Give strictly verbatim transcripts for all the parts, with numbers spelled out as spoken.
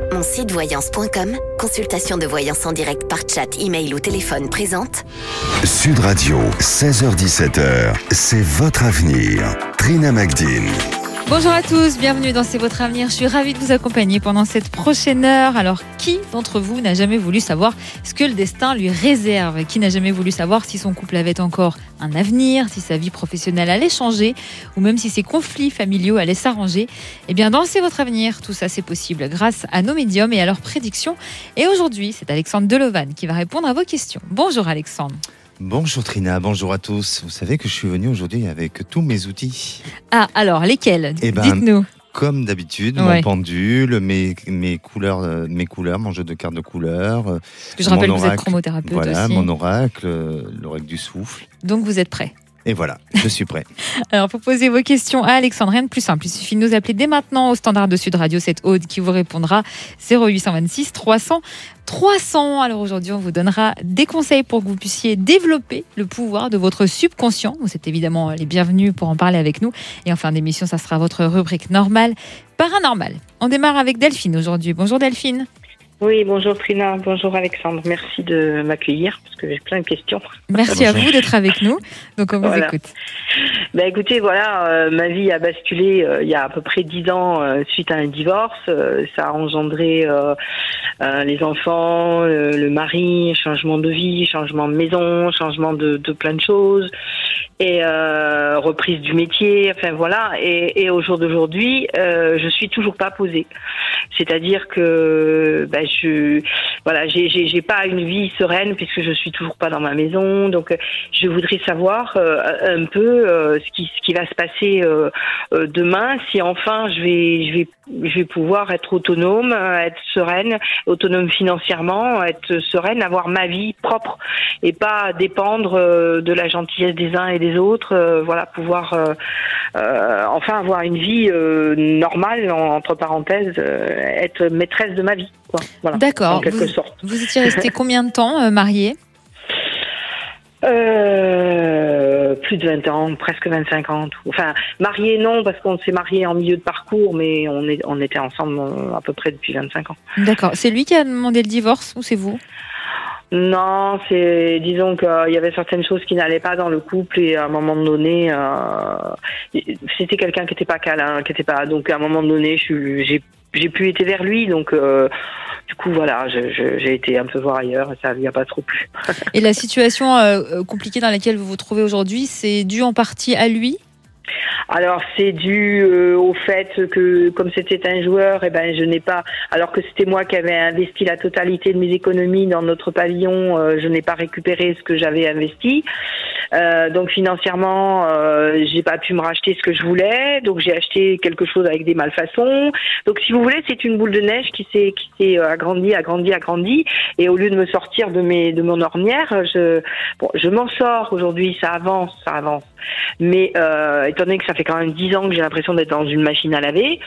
Mon site voyance point com, consultation de voyance en direct par chat, email ou téléphone présente. Sud Radio, seize heures dix-sept heures, c'est votre avenir. Trina Magdine. Bonjour à tous, bienvenue dans C'est votre avenir. Je suis ravie de vous accompagner pendant cette prochaine heure. Alors, qui d'entre vous n'a jamais voulu savoir ce que le destin lui réserve ? Qui n'a jamais voulu savoir si son couple avait encore un avenir, si sa vie professionnelle allait changer, ou même si ses conflits familiaux allaient s'arranger ? Eh bien, dans C'est votre avenir, tout ça c'est possible grâce à nos médiums et à leurs prédictions. Et aujourd'hui, c'est Alexandre Delovan qui va répondre à vos questions. Bonjour Alexandre. Bonjour Trina, bonjour à tous. Vous savez que je suis venu aujourd'hui avec tous mes outils. Ah, alors, lesquels ? Eh ben, Dites-nous. Comme d'habitude, Ouais. mon pendule, mes, mes, couleurs, euh, mes couleurs, mon jeu de cartes de couleurs. euh, Parce que je mon rappelle que vous êtes oracle. chromothérapeute Voilà, aussi. mon oracle, euh, l'oracle du souffle. Donc vous êtes prêts ? Et voilà, je suis prêt. Alors, pour poser vos questions à Alexandre, rien de plus simple. Il suffit de nous appeler dès maintenant au standard de Sud Radio. C'est Aude qui vous répondra. zéro huit cent vingt-six trois cents trois cents. Alors aujourd'hui, on vous donnera des conseils pour que vous puissiez développer le pouvoir de votre subconscient. Vous êtes évidemment les bienvenus pour en parler avec nous. Et en fin d'émission, ça sera votre rubrique normale, paranormale. On démarre avec Delphine aujourd'hui. Bonjour Delphine. Oui, bonjour Trina, bonjour Alexandre. Merci de m'accueillir parce que j'ai plein de questions. Merci à vous d'être avec nous. Donc on vous Voilà. écoute. Ben écoutez, voilà, euh, ma vie a basculé euh, il y a à peu près dix ans euh, suite à un divorce. Euh, ça a engendré euh, euh, les enfants, euh, le mari, changement de vie, changement de maison, changement de, de plein de choses et euh, reprise du métier. Enfin voilà. Et, et au jour d'aujourd'hui, euh, je suis toujours pas posée. C'est-à-dire que ben, je voilà, j'ai, j'ai j'ai pas une vie sereine puisque je suis toujours pas dans ma maison. Donc je voudrais savoir euh, un peu euh, ce qui ce qui va se passer euh, euh, demain, si enfin je vais je vais je vais pouvoir être autonome, être sereine, autonome financièrement, être sereine, avoir ma vie propre et pas dépendre euh, de la gentillesse des uns et des autres. Euh, voilà, pouvoir euh, euh, enfin avoir une vie euh, normale, en- entre parenthèses, euh, être maîtresse de ma vie, quoi. Voilà, D'accord. en quelque Vous, sorte. vous étiez resté combien de temps euh, marié ? Euh, plus de vingt ans, presque vingt-cinq ans. Tout. Enfin, marié non, parce qu'on s'est marié en milieu de parcours, mais on, est, on était ensemble euh, à peu près depuis vingt-cinq ans. D'accord. C'est lui qui a demandé le divorce ou c'est vous ? Non, c'est disons qu'il y avait certaines choses qui n'allaient pas dans le couple et à un moment donné, euh, c'était quelqu'un qui n'était pas câlin, qui n'était pas. Donc à un moment donné, je suis, j'ai, j'ai pu été vers lui, donc euh, du coup voilà, je, je, j'ai été un peu voir ailleurs, et ça lui a pas trop plu. Et la situation euh, compliquée dans laquelle vous vous trouvez aujourd'hui, c'est dû en partie à lui ? Alors c'est dû euh, au fait que comme c'était un joueur, eh ben je n'ai pas, alors que c'était moi qui avais investi la totalité de mes économies dans notre pavillon, euh, je n'ai pas récupéré ce que j'avais investi. Euh, donc financièrement, euh, j'ai pas pu me racheter ce que je voulais, donc j'ai acheté quelque chose avec des malfaçons. Donc si vous voulez, c'est une boule de neige qui s'est qui s'est agrandie, agrandie, agrandie, et au lieu de me sortir de mes de mon ornière, je bon, je m'en sors aujourd'hui, ça avance, ça avance. Mais euh, étant donné que ça fait quand même dix ans que j'ai l'impression d'être dans une machine à laver,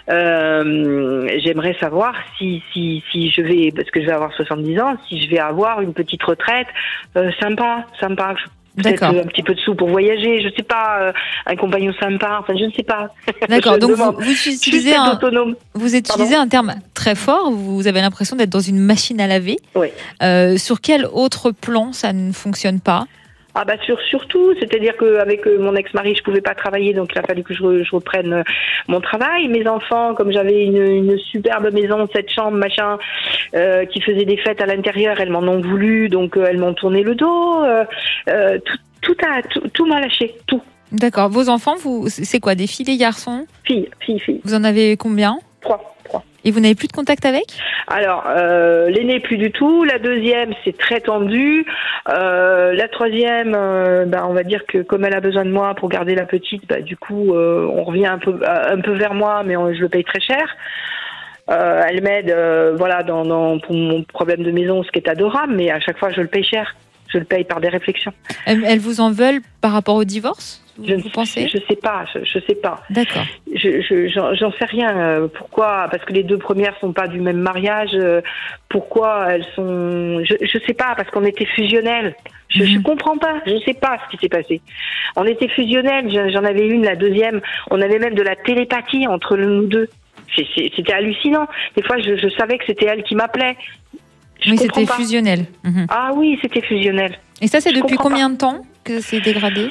euh, j'aimerais savoir si si si je vais, parce que je vais avoir soixante-dix ans, si je vais avoir une petite retraite euh, sympa, sympa. Peut-être D'accord. un petit peu de sous pour voyager, je sais pas, euh, un compagnon sympa, enfin je ne sais pas. D'accord. Je Donc vous, demande. vous Juste utilisez être un, autonome. vous utilisez un terme très fort. Vous avez l'impression d'être dans une machine à laver. Oui. Euh, sur quel autre plan ça ne fonctionne pas ? Ah bah sur, surtout, c'est-à-dire qu'avec euh, mon ex-mari, je pouvais pas travailler, donc il a fallu que je, re- je reprenne euh, mon travail. Mes enfants, comme j'avais une, une superbe maison, sept chambres, machin, euh, qui faisait des fêtes à l'intérieur, elles m'en ont voulu, donc euh, elles m'ont tourné le dos. Euh, euh, tout, tout a, tout, tout m'a lâché, tout. D'accord. Vos enfants, vous, c'est quoi, des filles, des garçons ? Fille, fille, fille. Vous en avez combien ? Trois, trois. Et vous n'avez plus de contact avec ? Alors, euh, l'aînée plus du tout. La deuxième, c'est très tendu. Euh, la troisième, euh, bah, on va dire que comme elle a besoin de moi pour garder la petite, bah, du coup, euh, on revient un peu, un peu vers moi, mais on, je le paye très cher. Euh, elle m'aide, euh, voilà, dans, dans, pour mon problème de maison, ce qui est adorable, mais à chaque fois, je le paye cher. Je le paye par des réflexions. Elles, elles vous en veulent par rapport au divorce ? Vous, Je vous pensez ? Je sais pas, je, je sais pas. D'accord. Je, je, j'en, j'en sais rien. Euh, Pourquoi ? Parce que les deux premières sont pas du même mariage. Euh, pourquoi elles sont ? Je, je sais pas. Parce qu'on était fusionnels. Je, je comprends pas. Je sais pas ce qui s'est passé. On était fusionnels. J'en j'en avais une, la deuxième. On avait même de la télépathie entre nous deux. c'est, c'est, c'était hallucinant. Des fois, je, je savais que c'était elle qui m'appelait. Je Oui, comprends c'était pas. fusionnel. Mhm. Ah oui, c'était fusionnel. Et ça, c'est Je depuis comprends combien de temps que c'est dégradé?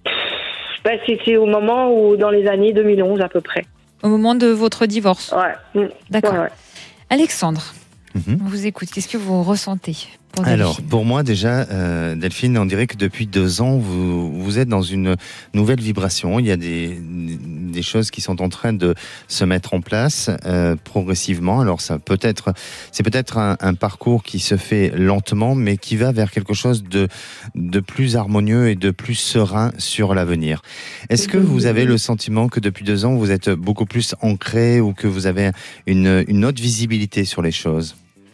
Ben, c'était au moment où, dans les années deux mille onze à peu près. Au moment de votre divorce. Ouais. Mmh. D'accord. Ouais, ouais. Alexandre, Mhm. on vous écoute. Qu'est-ce que vous ressentez pour Alors, Delphine? pour moi déjà, euh, Delphine, on dirait que depuis deux ans, vous, vous êtes dans une nouvelle vibration. Il y a des, des choses qui sont en train de se mettre en place euh, progressivement. Alors, ça peut être, c'est peut-être un, un parcours qui se fait lentement, mais qui va vers quelque chose de, de plus harmonieux et de plus serein sur l'avenir. Est-ce que vous avez le sentiment que depuis deux ans, vous êtes beaucoup plus ancré ou que vous avez une, une autre visibilité sur les choses ?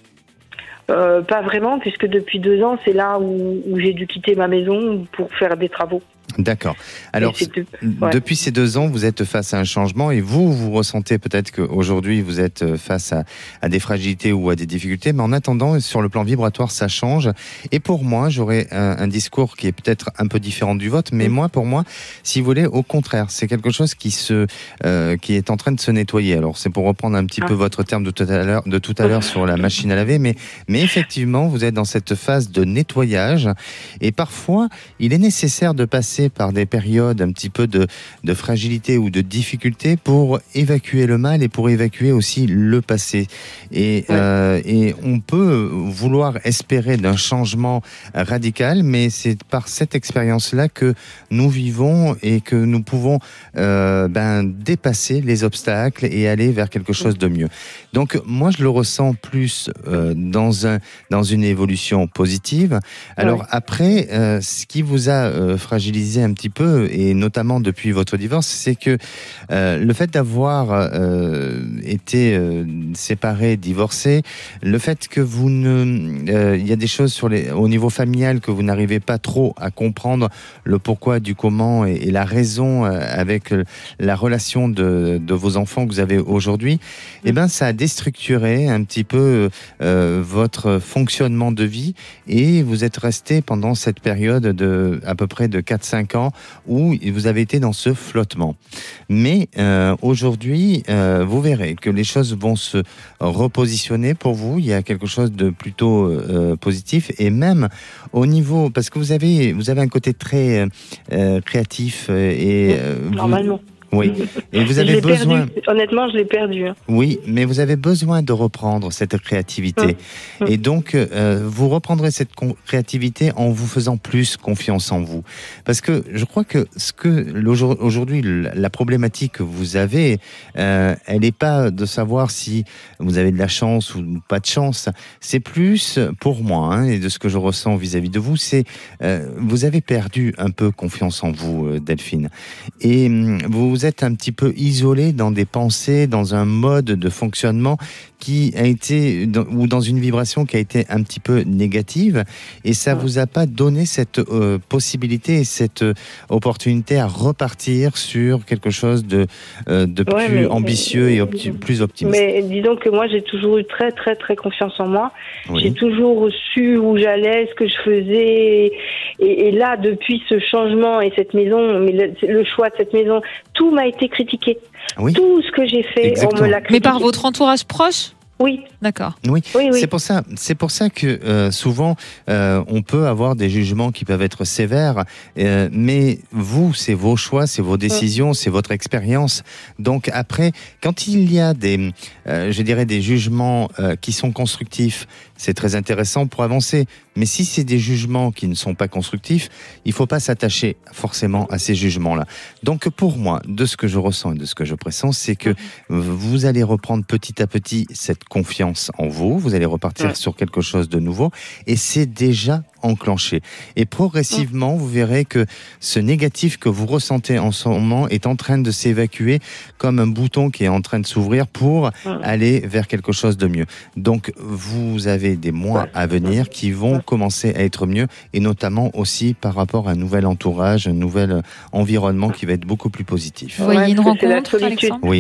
Euh, pas vraiment, puisque depuis deux ans, c'est là où, où j'ai dû quitter ma maison pour faire des travaux. D'accord. Alors, Et c'est de- ouais. depuis ces deux ans, vous êtes face à un changement et vous, vous ressentez peut-être qu'aujourd'hui, vous êtes face à, à des fragilités ou à des difficultés, mais en attendant, sur le plan vibratoire, ça change. Et pour moi, j'aurais un, un discours qui est peut-être un peu différent du vôtre, mais Mm. moi, pour moi, si vous voulez, au contraire, c'est quelque chose qui se, euh, qui est en train de se nettoyer. Alors, c'est pour reprendre un petit Ah. peu votre terme de tout à l'heure, de tout à l'heure sur la machine à laver, mais, mais effectivement, vous êtes dans cette phase de nettoyage et parfois, il est nécessaire de passer par des périodes un petit peu de, de fragilité ou de difficulté pour évacuer le mal et pour évacuer aussi le passé. Et, Ouais. euh, et on peut vouloir espérer d'un changement radical, mais c'est par cette expérience-là que nous vivons et que nous pouvons euh, ben, dépasser les obstacles et aller vers quelque chose de mieux. Donc moi, je le ressens plus euh, dans, un, dans une évolution positive. Alors Ouais. après, euh, ce qui vous a euh, fragilisé un petit peu, et notamment depuis votre divorce, c'est que euh, le fait d'avoir euh, été euh, séparé, divorcé, le fait que vous ne... euh, il y a des choses sur les, au niveau familial que vous n'arrivez pas trop à comprendre le pourquoi du comment et, et la raison euh, avec la relation de, de vos enfants que vous avez aujourd'hui, eh ben, ça a déstructuré un petit peu euh, votre fonctionnement de vie et vous êtes resté pendant cette période de à peu près de quatre cinq ans où vous avez été dans ce flottement. Mais euh, aujourd'hui, euh, vous verrez que les choses vont se repositionner pour vous. Il y a quelque chose de plutôt euh, positif et même au niveau, parce que vous avez, vous avez un côté très euh, créatif et euh, vous- Normalement. oui, et vous Je avez l'ai besoin. perdu. Honnêtement, je l'ai perdu. hein. Oui, mais vous avez besoin de reprendre cette créativité. Hum. Et donc, euh, vous reprendrez cette con- créativité en vous faisant plus confiance en vous. Parce que je crois que ce que l'aujour- aujourd'hui, la la problématique que vous avez, euh, elle n'est pas de savoir si vous avez de la chance ou pas de chance. C'est plus, pour moi, hein, et de ce que je ressens vis-à-vis de vous, c'est euh, vous avez perdu un peu confiance en vous, euh, Delphine. Et hum, vous vous êtes un petit peu isolé dans des pensées, dans un mode de fonctionnement qui a été, dans- ou dans une vibration qui a été un petit peu négative, et ça Ouais. vous a pas donné cette euh, possibilité et cette euh, opportunité à repartir sur quelque chose de, euh, de Ouais, plus mais- ambitieux et opti- plus optimiste. Mais disons que moi, j'ai toujours eu très, très, très confiance en moi. Oui. J'ai toujours su où j'allais, ce que je faisais. Et, et là, depuis ce changement et cette maison, mais le, le choix de cette maison, tout m'a été critiqué. Oui. Tout ce que j'ai fait, Exactement. on me l'a critiqué. Mais par votre entourage proche? Oui, D'accord. Oui, oui, oui. c'est pour ça. C'est pour ça que euh, souvent euh, on peut avoir des jugements qui peuvent être sévères, euh, mais vous, c'est vos choix, c'est vos décisions, c'est votre expérience. Donc après, quand il y a des, euh, je dirais des jugements euh, qui sont constructifs, c'est très intéressant pour avancer. Mais si c'est des jugements qui ne sont pas constructifs, il faut pas s'attacher forcément à ces jugements-là. Donc pour moi, de ce que je ressens et de ce que je pressens, c'est que vous allez reprendre petit à petit cette confiance en vous, vous allez repartir Ouais. sur quelque chose de nouveau, et c'est déjà enclenché. Et progressivement, vous verrez que ce négatif que vous ressentez en ce moment est en train de s'évacuer comme un bouton qui est en train de s'ouvrir pour Ouais. aller vers quelque chose de mieux. Donc, vous avez des mois Ouais. à venir qui vont Ouais. commencer à être mieux, et notamment aussi par rapport à un nouvel entourage, un nouvel environnement qui va être beaucoup plus positif. Vous voyez Ouais, une parce que c'est la rencontre, solitude. Alexandre? Oui.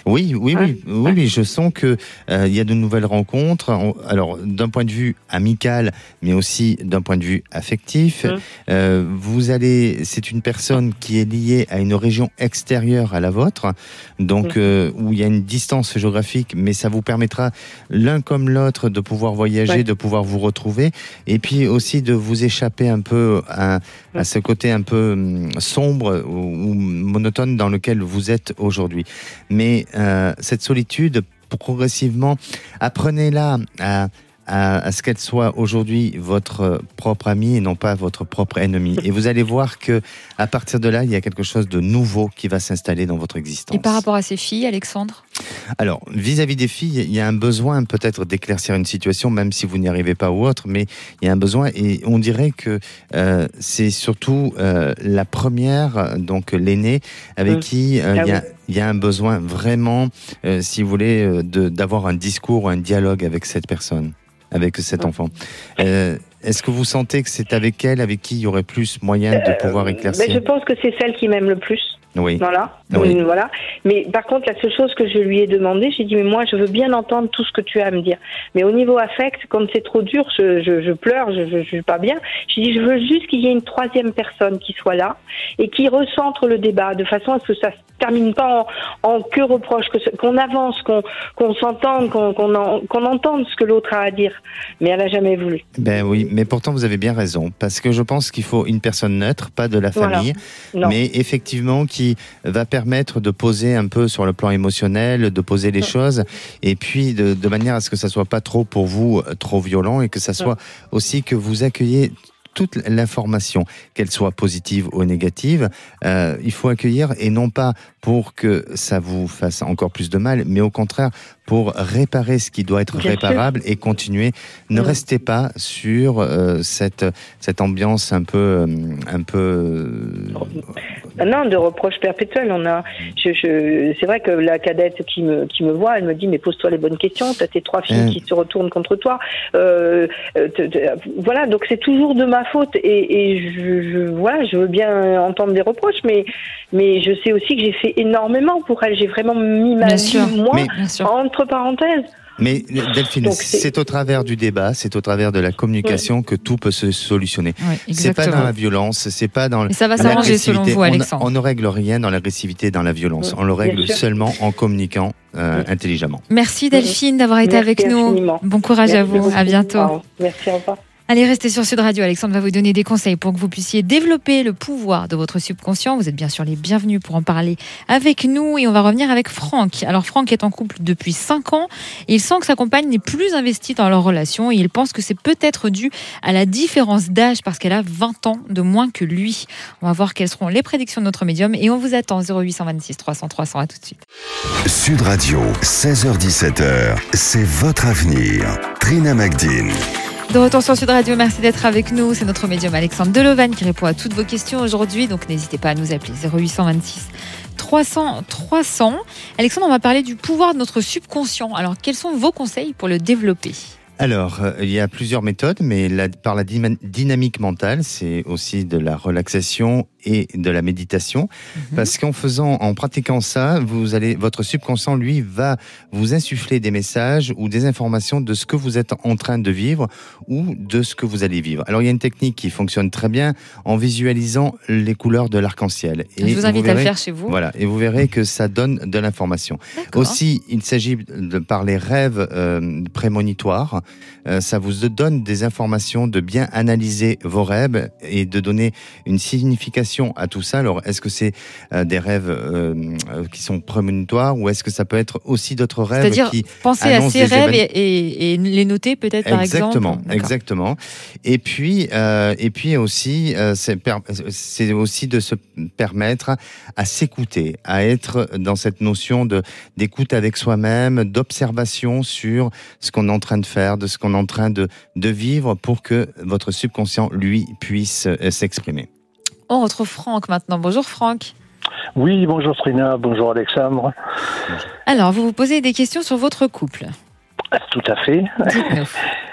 Oui, oui, Hein oui, oui, oui, je sens que euh, il y a de nouvelles rencontres. On- alors, d'un point de vue amical, mais aussi d'un point de vue affectif, Mmh. euh, vous allez. C'est une personne qui est liée à une région extérieure à la vôtre, donc Mmh. euh, où il y a une distance géographique, mais ça vous permettra l'un comme l'autre de pouvoir voyager, Ouais. de pouvoir vous retrouver, et puis aussi de vous échapper un peu à, à Mmh. ce côté un peu hum, sombre ou, ou monotone dans lequel vous êtes aujourd'hui. Mais euh, cette solitude, progressivement, apprenez-la à, à, à ce qu'elle soit aujourd'hui votre propre amie et non pas votre propre ennemi. Et vous allez voir que à partir de là, il y a quelque chose de nouveau qui va s'installer dans votre existence. Et par rapport à ses filles, Alexandre? Alors, vis-à-vis des filles, il y a un besoin peut-être d'éclaircir une situation, même si vous n'y arrivez pas ou autre, mais il y a un besoin et on dirait que euh, c'est surtout euh, la première, donc l'aînée, avec Mmh. qui euh, Ah il y a oui. il y a un besoin vraiment, euh, si vous voulez, euh, de, d'avoir un discours, un dialogue avec cette personne, avec cet Ouais. enfant. Euh, est-ce que vous sentez que c'est avec elle, avec qui il y aurait plus moyen de pouvoir Ben, éclaircir? je pense que c'est celle qui m'aime le plus. Oui. Voilà. Oui. Euh, voilà. Mais par contre, la seule chose que je lui ai demandé, j'ai dit, mais moi, je veux bien entendre tout ce que tu as à me dire. Mais au niveau affect, comme c'est trop dur, je, je, je pleure, je, je, je suis pas bien. J'ai dit, je veux juste qu'il y ait une troisième personne qui soit là et qui recentre le débat de façon à ce que ça se termine pas en, en que reproche, que, ce- qu'on avance, qu'on, qu'on s'entende, qu'on, qu'on, en- qu'on entende ce que l'autre a à dire. Mais elle a jamais voulu. Ben oui, mais pourtant vous avez bien raison, parce que je pense qu'il faut une personne neutre, pas de la Voilà. famille, Non. mais effectivement qui va permettre de poser un peu sur le plan émotionnel, de poser les Mm. choses, et puis de, de manière à ce que ça soit pas trop pour vous euh, trop violent, et que ça soit aussi que vous accueillez toute l'information, qu'elle soit positive ou négative, euh, il faut accueillir et non pas pour que ça vous fasse encore plus de mal, mais au contraire pour réparer ce qui doit être Bien réparable et continuer. Ne Mm. restez pas sur euh, cette cette ambiance un peu euh, un peu euh, Ah non, de reproches perpétuels. On a, je, je, c'est vrai que la cadette qui me, qui me voit, elle me dit, mais pose-toi les bonnes questions. T'as tes trois filles Mm. qui se retournent contre toi. Euh, euh, te- te- voilà, donc c'est toujours de ma faute. Et, et je, je, voilà, je veux bien entendre des reproches, mais, mais je sais aussi que j'ai fait énormément pour elle. J'ai vraiment mis ma Bien vie, sûr. moi, Mais- Bien sûr. entre parenthèses. Mais Delphine, Donc, c'est- c'est au travers du débat, c'est au travers de la communication que tout peut se solutionner. Oui, C'est pas dans exactement. la violence, c'est pas dans Et ça va s'arranger selon l'agressivité. vous, On- Alexandre. On ne règle rien dans l'agressivité, dans la violence. Mm, On le règle bien sûr. seulement en communiquant euh, Mm. intelligemment. Merci Delphine d'avoir été Merci avec nous. infiniment. Bon courage à Merci vous. beaucoup. À bientôt. Au revoir. Merci, au revoir. Allez, restez sur Sud Radio. Alexandre va vous donner des conseils pour que vous puissiez développer le pouvoir de votre subconscient. Vous êtes bien sûr les bienvenus pour en parler avec nous. Et on va revenir avec Franck. Alors, Franck est en couple depuis cinq ans. Et il sent que sa compagne n'est plus investie dans leur relation. Et il pense que c'est peut-être dû à la différence d'âge parce qu'elle a vingt ans de moins que lui. On va voir quelles seront les prédictions de notre médium. Et on vous attend. zéro huit cent vingt-six trois cents trois cents. À tout de suite. Sud Radio, seize heures dix-sept heures, c'est votre avenir. Trina Magdine. De retour sur Sud Radio, merci d'être avec nous. C'est notre médium Alexandre Delovan qui répond à toutes vos questions aujourd'hui. Donc n'hésitez pas à nous appeler zéro huit cent vingt-six trois cents trois cents. Alexandre, on va parler du pouvoir de notre subconscient. Alors quels sont vos conseils pour le développer ? Alors, euh, il y a plusieurs méthodes, mais la- par la dyma- dynamique mentale, c'est aussi de la relaxation et de la méditation, Mhm. parce qu'en faisant, en pratiquant ça, vous allez, votre subconscient, lui, va vous insuffler des messages ou des informations de ce que vous êtes en train de vivre ou de ce que vous allez vivre. Alors, il y a une technique qui fonctionne très bien en visualisant les couleurs de l'arc-en-ciel. Et Je vous invite à verrez- le faire chez vous. Voilà, et vous verrez que ça donne de l'information. D'accord. Aussi, il s'agit de par les rêves euh, prémonitoires. Euh, ça vous donne des informations, de bien analyser vos rêves et de donner une signification à tout ça. Alors, est-ce que c'est euh, des rêves euh, euh, qui sont prémonitoires ou est-ce que ça peut être aussi d'autres rêves C'est-à-dire qui penser à annoncent ces des rêves événements- et, et- et les noter peut-être par Exactement, exemple. D'accord. exactement. Et puis, euh, et puis aussi, euh, c'est, per- c'est aussi de se permettre à s'écouter, à être dans cette notion de d'écoute avec soi-même, d'observation sur ce qu'on est en train de faire, de ce qu'on est en train de de vivre, pour que votre subconscient lui puisse euh, s'exprimer. On retrouve Franck maintenant. Bonjour Franck. Oui, bonjour Trina, bonjour Alexandre. Alors, vous vous posez des questions sur votre couple. Tout à fait. Dites-nous.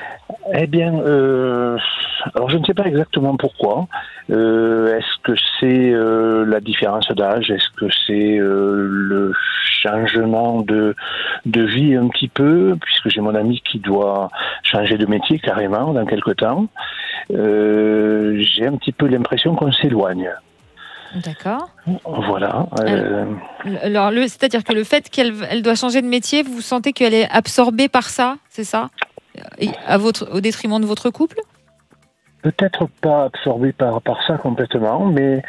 Eh bien, euh, alors je ne sais pas exactement pourquoi. Euh, est-ce que c'est euh, la différence d'âge? Est-ce que c'est euh, le changement de, de vie un petit peu, puisque j'ai mon ami qui doit changer de métier carrément dans quelque temps. Euh, j'ai un petit peu l'impression qu'on s'éloigne. D'accord. Voilà. Euh... Alors, le, c'est-à-dire que le fait qu'elle elle doit changer de métier, vous sentez qu'elle est absorbée par ça, c'est ça? Et à votre, au détriment de votre couple? Peut-être pas absorbé par, par ça complètement, mais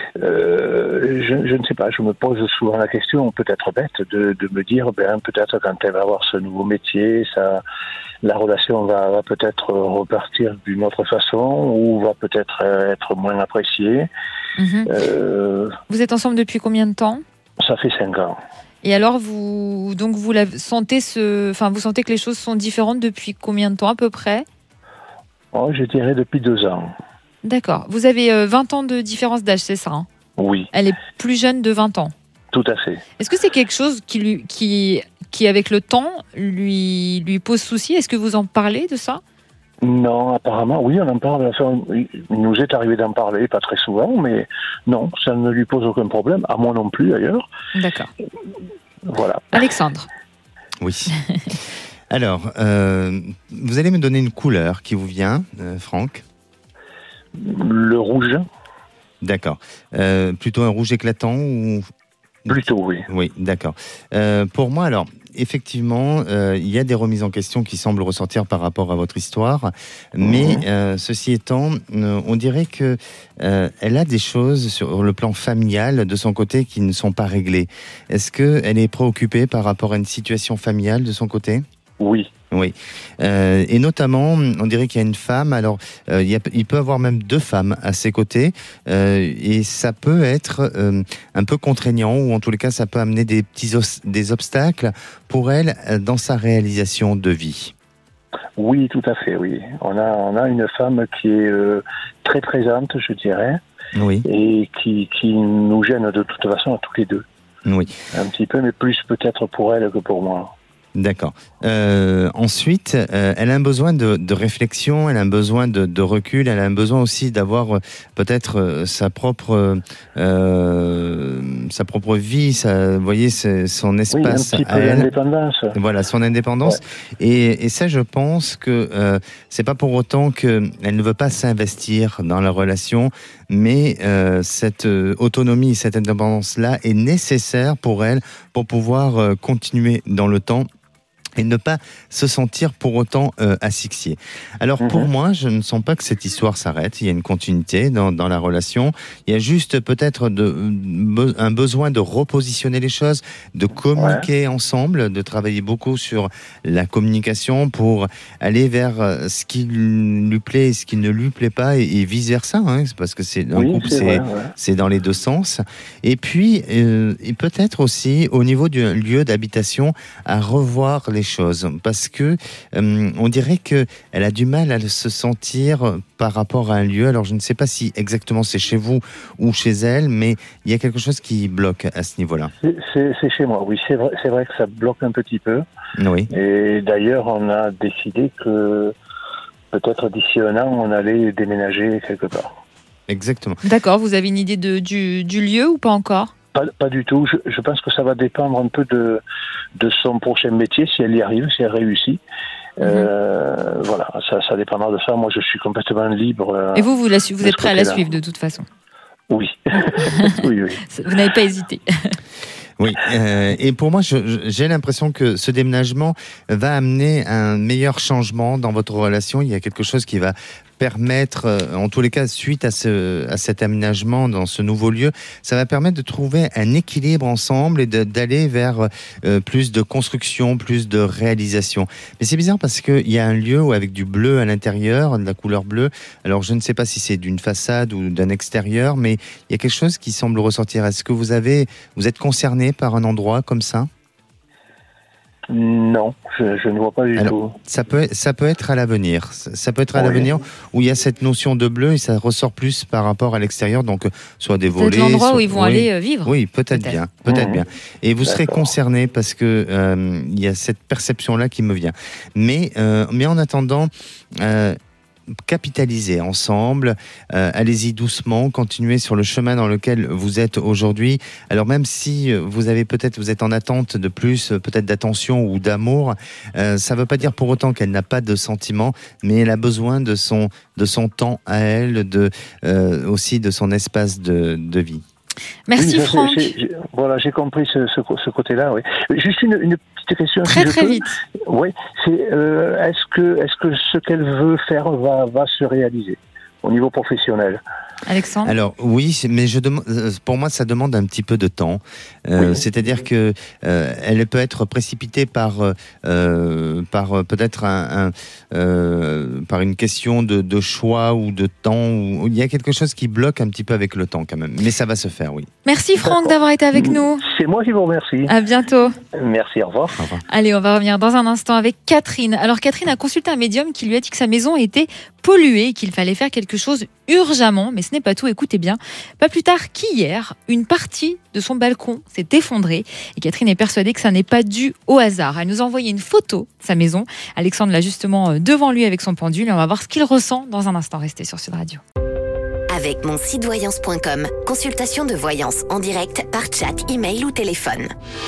euh, je, je ne sais pas, je me pose souvent la question, peut-être bête, de, de me dire, ben, peut-être quand elle va avoir ce nouveau métier, ça, la relation va, va peut-être repartir d'une autre façon, ou va peut-être être moins appréciée. Mmh. Euh, vous êtes ensemble depuis combien de temps? Ça fait cinq ans. Et alors, vous, donc vous la sentez, ce, enfin, vous sentez que les choses sont différentes depuis combien de temps à peu près? Oh, je dirais depuis deux ans. D'accord. Vous avez euh, vingt ans de différence d'âge, c'est ça, hein? Oui. Elle est plus jeune de vingt ans. Tout à fait. Est-ce que c'est quelque chose qui, lui, qui, qui avec le temps, lui, lui pose souci? Est-ce que vous en parlez de ça? Non, apparemment, oui, on en parle. Enfin, il nous est arrivé d'en parler, pas très souvent, mais non, ça ne lui pose aucun problème, à moi non plus d'ailleurs. D'accord. Voilà. Alexandre. Oui. Alors, euh, vous allez me donner une couleur qui vous vient, euh, Franck? Le rouge. D'accord. Euh, plutôt un rouge éclatant ou... Plutôt, oui. Oui, d'accord. Euh, pour moi, alors, effectivement, euh, il y a des remises en question qui semblent ressortir par rapport à votre histoire, mais mmh. euh, ceci étant, euh, on dirait que euh, elle a des choses sur le plan familial de son côté qui ne sont pas réglées. Est-ce qu'elle est préoccupée par rapport à une situation familiale de son côté? Oui. Oui. Euh, et notamment, on dirait qu'il y a une femme, alors euh, il, y a, il peut avoir même deux femmes à ses côtés, euh, et ça peut être euh, un peu contraignant, ou en tous les cas, ça peut amener des petits os, des obstacles pour elle euh, dans sa réalisation de vie. Oui, tout à fait, oui. On a, on a une femme qui est euh, très présente, je dirais, oui. et qui, qui nous gêne de toute façon à tous les deux. Oui. Un petit peu, mais plus peut-être pour elle que pour moi. D'accord. Euh, ensuite, euh, elle a un besoin de, de réflexion, elle a un besoin de, de recul, elle a un besoin aussi d'avoir euh, peut-être euh, sa propre euh, sa propre vie, sa, vous voyez, son espace oui, un petit à peu elle. L'indépendance. Voilà, son indépendance. Ouais. Et, et ça, je pense que euh, c'est pas pour autant qu'elle ne veut pas s'investir dans la relation, mais euh, cette euh, autonomie, cette indépendance-là est nécessaire pour elle pour pouvoir euh, continuer dans le temps et ne pas se sentir pour autant euh, asphyxié. Alors mmh. pour moi, je ne sens pas que cette histoire s'arrête. Il y a une continuité dans, dans la relation. Il y a juste peut-être de, be, un besoin de repositionner les choses, de communiquer ouais. ensemble, de travailler beaucoup sur la communication pour aller vers ce qui lui plaît et ce qui ne lui plaît pas, et, et vice versa, hein, parce que c'est un oui, couple, c'est, c'est, vrai, ouais. c'est dans les deux sens. Et puis, euh, et peut-être aussi au niveau du lieu d'habitation, à revoir les choses, parce que euh, on dirait que elle a du mal à se sentir par rapport à un lieu. Alors je ne sais pas si exactement c'est chez vous ou chez elle, mais il y a quelque chose qui bloque à ce niveau-là. C'est, c'est, c'est chez moi, oui. C'est vrai, c'est vrai que ça bloque un petit peu. Oui. Et d'ailleurs, on a décidé que peut-être d'ici un an, on allait déménager quelque part. Exactement. D'accord. Vous avez une idée de, du, du lieu ou pas encore ? Pas, pas du tout. Je, je pense que ça va dépendre un peu de, de son prochain métier, si elle y arrive, si elle réussit. Mmh. Euh, voilà, ça, ça dépendra de ça. Moi, je suis complètement libre. Euh, Et vous, vous, la, vous êtes prêt à la suivre de toute façon ? Oui. oui, oui. Vous n'avez pas hésité. Oui, euh, et pour moi, je, j'ai l'impression que ce déménagement va amener un meilleur changement dans votre relation. Il y a quelque chose qui va permettre, en tous les cas, suite à, ce, à cet aménagement dans ce nouveau lieu, ça va permettre de trouver un équilibre ensemble et de, d'aller vers euh, plus de construction, plus de réalisation. Mais c'est bizarre parce qu'il y a un lieu où, avec du bleu à l'intérieur, de la couleur bleue, alors je ne sais pas si c'est d'une façade ou d'un extérieur, mais il y a quelque chose qui semble ressortir. Est-ce que vous avez, vous êtes concerné par un endroit comme ça ? Non, je, je ne vois pas du Alors, tout. Ça peut, ça peut être à l'avenir. Ça peut être à oui. l'avenir où il y a cette notion de bleu et ça ressort plus par rapport à l'extérieur, donc soit des volets. C'est l'endroit soit... où ils vont oui. aller vivre. Oui, peut-être, peut-être. bien, peut-être mmh. bien. Et vous D'accord. serez concerné parce que euh, il y a cette perception-là qui me vient. Mais, euh, mais en attendant. Euh, capitaliser ensemble. Euh, allez-y doucement, continuez sur le chemin dans lequel vous êtes aujourd'hui. Alors même si vous avez peut-être, vous êtes en attente de plus, peut-être d'attention ou d'amour, euh, ça ne veut pas dire pour autant qu'elle n'a pas de sentiments, mais elle a besoin de son, de son temps à elle, de, euh, aussi de son espace de, de vie. Merci oui, Franck. J'ai, j'ai, voilà, j'ai compris ce, ce, ce côté-là. Oui. Juste une, une petite question. Très si très je peux. vite. Oui, c'est euh, est-ce que est-ce que ce qu'elle veut faire va va se réaliser au niveau professionnel? Alexandre. Alors oui, mais je demande, pour moi, ça demande un petit peu de temps. Euh, oui. C'est-à-dire que euh, elle peut être précipitée par euh, par euh, peut-être un, un euh, par une question de, de choix ou de temps. Ou il y a quelque chose qui bloque un petit peu avec le temps quand même. Mais ça va se faire, oui. Merci Franck d'avoir été avec nous. C'est moi qui vous remercie. À bientôt. Merci, au revoir. Au revoir. Allez, on va revenir dans un instant avec Catherine. Alors Catherine a consulté un médium qui lui a dit que sa maison était polluée et qu'il fallait faire quelque chose urgemment, mais ce n'est pas tout, écoutez bien. Pas plus tard qu'hier, une partie de son balcon s'est effondrée et Catherine est persuadée que ça n'est pas dû au hasard. Elle nous a envoyé une photo de sa maison. Alexandre l'a justement devant lui avec son pendule et on va voir ce qu'il ressent dans un instant. Restez sur Sud Radio. Avec mon site voyance point com, consultation de voyance en direct par chat, email ou téléphone.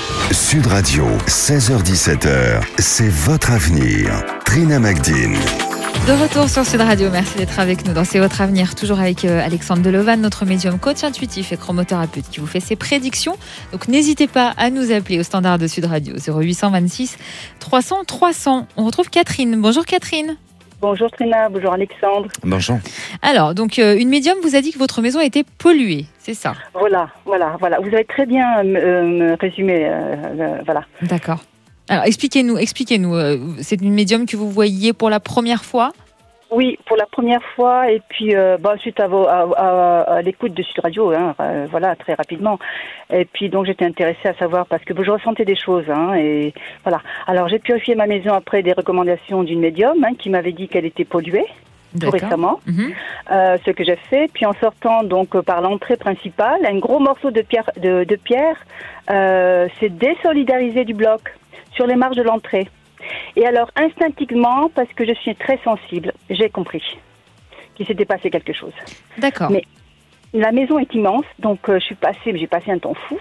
Sud Radio, seize heures dix-sept heures, c'est votre avenir. Trina Magdine. De retour sur Sud Radio, merci d'être avec nous dans C'est votre avenir, toujours avec euh, Alexandre Delevan, notre médium coach intuitif et chromothérapeute qui vous fait ses prédictions. Donc n'hésitez pas à nous appeler au standard de Sud Radio zéro huit cent vingt-six trois cents trois cents. On retrouve Catherine. Bonjour Catherine. Bonjour Trina, bonjour Alexandre. Bonjour. Alors, donc euh, une médium vous a dit que votre maison était polluée, c'est ça? Voilà, voilà, voilà. Vous avez très bien euh, résumé, euh, euh, voilà. D'accord. Alors expliquez-nous, expliquez-nous. Euh, c'est une médium que vous voyez pour la première fois? Oui, pour la première fois, et puis euh, bah, suite à, vos, à, à, à l'écoute de Sud Radio, hein, euh, voilà, très rapidement. Et puis donc j'étais intéressée à savoir parce que bon, je ressentais des choses, hein, et voilà. Alors j'ai purifié ma maison après des recommandations d'une médium hein, qui m'avait dit qu'elle était polluée. Tout récemment, mm-hmm. euh, ce que j'ai fait. Puis en sortant donc euh, par l'entrée principale, un gros morceau de pierre, de, de pierre euh, s'est désolidarisé du bloc sur les marges de l'entrée. Et alors instinctivement, parce que je suis très sensible, j'ai compris qu'il s'était passé quelque chose. D'accord. Mais la maison est immense, donc euh, je suis passée, j'ai passé un temps fou.